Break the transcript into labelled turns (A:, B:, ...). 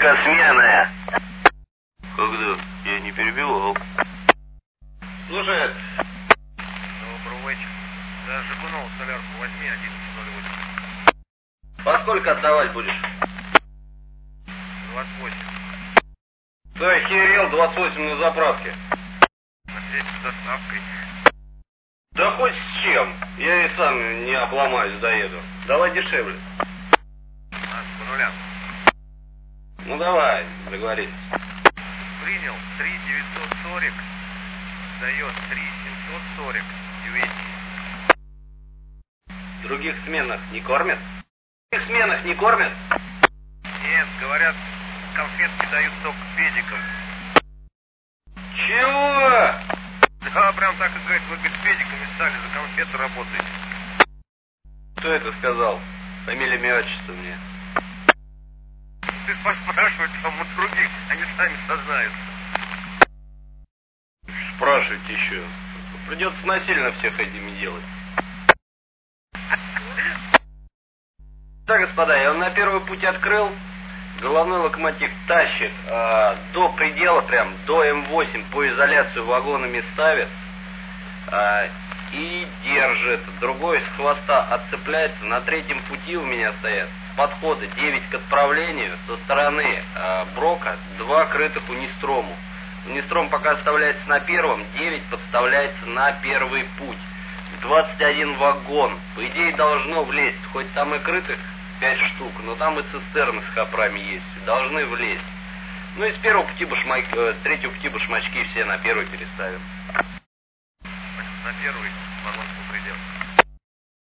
A: сменная.
B: Когда? Я не перебивал.
A: Слушай.
C: Добрый вечер. За Жигунова солярку возьми 11:08.
A: По сколько отдавать будешь?
C: 28.
A: Да, охерел, 28 на заправке.
C: Здесь с доставкой.
A: Да хоть с чем. Я и сам не обломаюсь, доеду. Давай дешевле.
C: По нулям.
A: Ну давай, договорились.
C: Принял 3,940. Дает 3,740. Увечье.
A: В других сменах не кормят? В других сменах не кормят?
C: Нет, говорят, конфетки дают только педикам.
A: Чего?
C: Да, прям так и говорит, вы, говорит, педиками стали, за конфеты работаете.
A: Кто это сказал? Фамилия, имя, отчество мне.
C: Ты спрашивай там у других, они сами сознаются.
A: Спрашивайте еще. Придется насильно всех этими делать. Так, господа, я вам на первый путь открыл. Головной локомотив тащит до предела, прям до М8 по изоляцию вагонами ставит и держит. Другой с хвоста отцепляется. На третьем пути у меня стоят с подхода 9 к отправлению. Со стороны Брока 2 крытых унистрому. Унистром пока оставляется на первом, 9 подставляется на первый путь. 21 вагон. По идее должно влезть, хоть там и крытых 5 штук, но там и цистерны с хапрами есть, должны влезть. Ну и с первого пути башмаки, третьего пути башмачки все на первый переставим.
C: На первый вагон